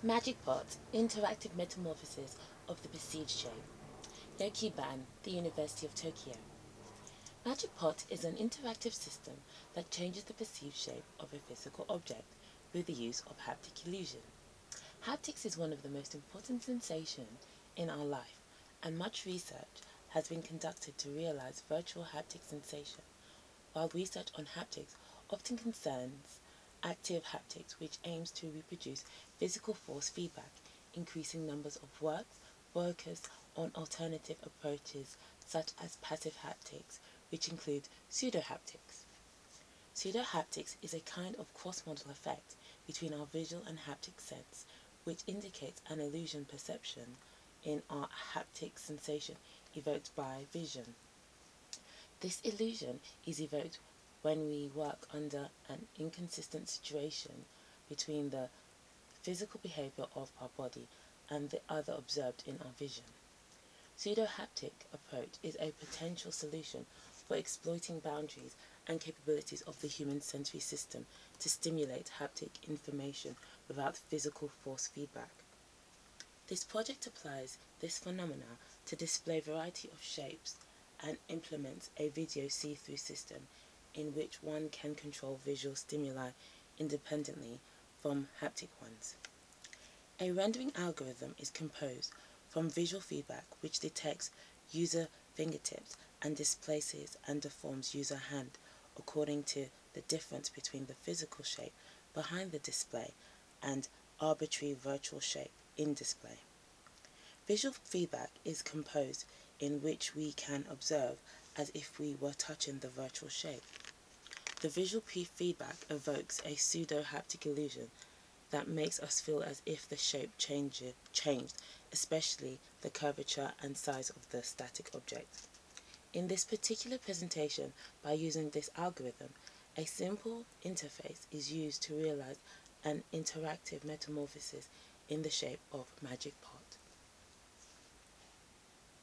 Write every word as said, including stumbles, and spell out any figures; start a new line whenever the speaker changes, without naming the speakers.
MagicPot, Interactive Metamorphosis of the Perceived Shape. Yokiban, the University of Tokyo. MagicPot is an interactive system that changes the perceived shape of a physical object with the use of haptic illusion. Haptics is one of the most important sensations in our life, and much research has been conducted to realize virtual haptic sensation, while research on haptics often concerns active haptics, which aims to reproduce physical force feedback. Increasing numbers of works focus on alternative approaches such as passive haptics, which include pseudohaptics. Pseudohaptics is a kind of cross-modal effect between our visual and haptic sense, which indicates an illusion perception in our haptic sensation evoked by vision. This illusion is evoked when we work under an inconsistent situation between the physical behavior of our body and the other observed in our vision. Pseudo-haptic approach is a potential solution for exploiting boundaries and capabilities of the human sensory system to stimulate haptic information without physical force feedback. This project applies this phenomena to display a variety of shapes and implements a video see-through system in which one can control visual stimuli independently from haptic ones. A rendering algorithm is composed from visual feedback which detects user fingertips and displaces and deforms user hand according to the difference between the physical shape behind the display and arbitrary virtual shape in display. Visual feedback is composed in which we can observe as if we were touching the virtual shape. The visual feedback evokes a pseudo-haptic illusion that makes us feel as if the shape change, changed, especially the curvature and size of the static object. In this particular presentation, by using this algorithm, a simple interface is used to realize an interactive metamorphosis in the shape of MagicPot.